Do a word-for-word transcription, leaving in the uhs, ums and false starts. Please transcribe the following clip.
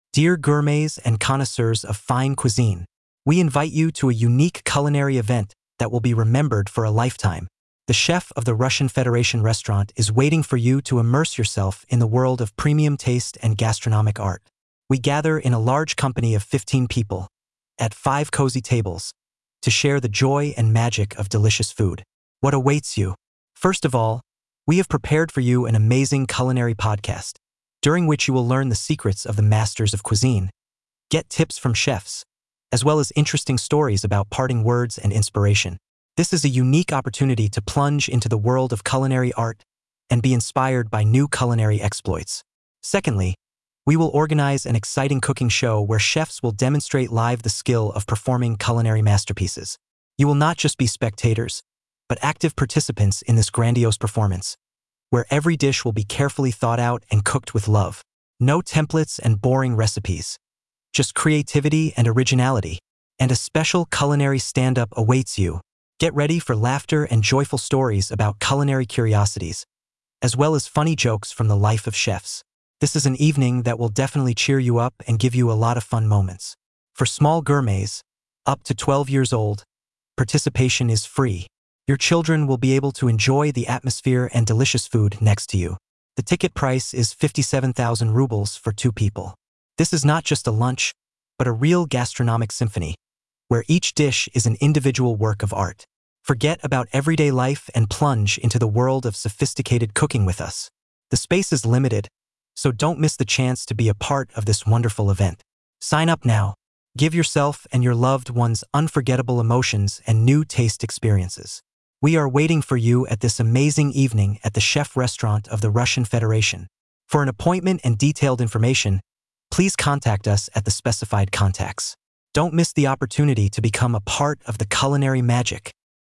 Dear gourmets and connoisseurs of fine cuisine, we invite you to a unique culinary event that will be remembered for a lifetime. The chef of the Russian Federation restaurant is waiting for you to immerse yourself in the world of premium taste and gastronomic art. We gather in a large company of fifteen people, at five cozy tables, to share the joy and magic of delicious food. What awaits you? First of all, we have prepared for you an amazing culinary podcast, during which you will learn the secrets of the masters of cuisine, get tips from chefs, as well as interesting stories about parting words and inspiration. This is a unique opportunity to plunge into the world of culinary art and be inspired by new culinary exploits. Secondly, we will organize an exciting cooking show where chefs will demonstrate live the skill of performing culinary masterpieces. You will not just be spectators, but active participants in this grandiose performance, where every dish will be carefully thought out and cooked with love. No templates and boring recipes, just creativity and originality, and a special culinary stand-up awaits you. Get ready for laughter and joyful stories about culinary curiosities, as well as funny jokes from the life of chefs. This is an evening that will definitely cheer you up and give you a lot of fun moments. For small gourmets, up to twelve years old, participation is free. Your children will be able to enjoy the atmosphere and delicious food next to you. The ticket price is fifty-seven thousand rubles for two people. This is not just a lunch, but a real gastronomic symphony, where each dish is an individual work of art. Forget about everyday life and plunge into the world of sophisticated cooking with us. The space is limited, so don't miss the chance to be a part of this wonderful event. Sign up now. Give yourself and your loved ones unforgettable emotions and new taste experiences. We are waiting for you at this amazing evening at the Chef Restaurant of the Russian Federation. For an appointment and detailed information, please contact us at the specified contacts. Don't miss the opportunity to become a part of the culinary magic.